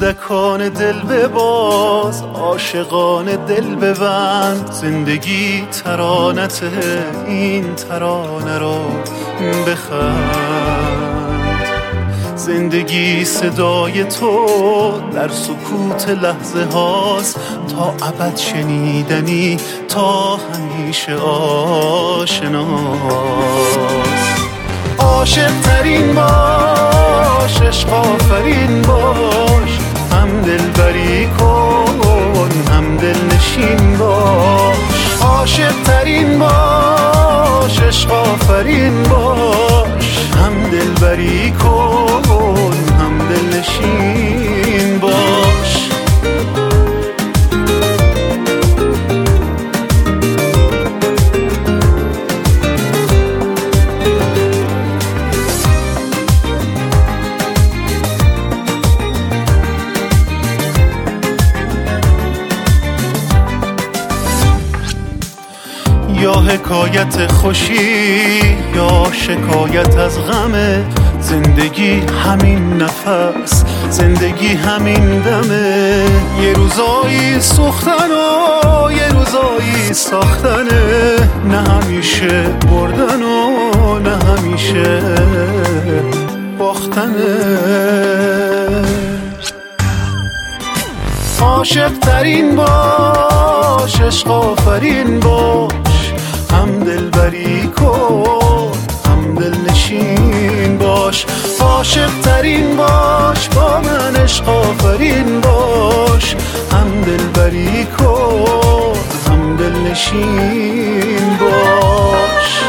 کودکان دل بباز، عاشقان دل ببند. زندگی ترانته، این ترانه رو بخند. زندگی صدای تو در سکوت لحظه هاست، تا ابد شنیدنی، تا همیشه آشناست. عاشق ترین باش، عشق آفرین باش، هم دلبری کن هم دل نشین باش. عاشق ترین باش، عشق آفرین باش، هم دلبری کن هم دل نشین باش. یا حکایت خوشی یا شکایت از غمه، زندگی همین نفس، زندگی همین دمه. یه روزایی سوختن و یه روزایی ساختنه، نه همیشه بردن و نه همیشه باختنه. عاشق ترین باش، عشق آفرین باش، هم دلبری کن هم دل نشین باش. عاشق ترین باش، با من عشق آفرین باش، هم دلبری کن هم دل نشین باش.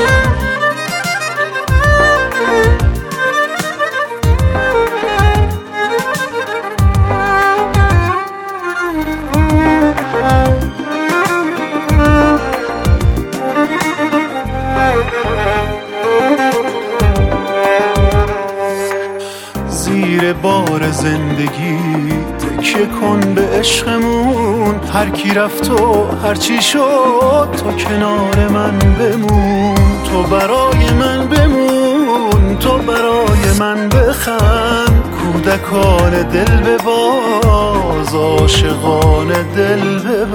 زیر بار زندگی تکیه کن به عشقمون، هر کی رفت و هر چی شد تو کنار من بمون. تو برای من بمون، تو برای من بخند. کودکان دل بباز، عاشقان دل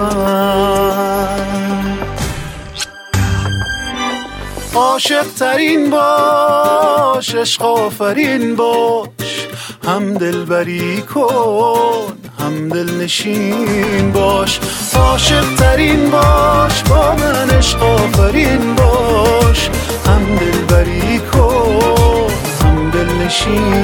ببند. عاشق ترین باش، عشق آفرین باش، هم دلبری کن هم دل نشین باش. عاشق ترین باش، با من عشق آفرین باش، هم دلبری کن هم دل نشین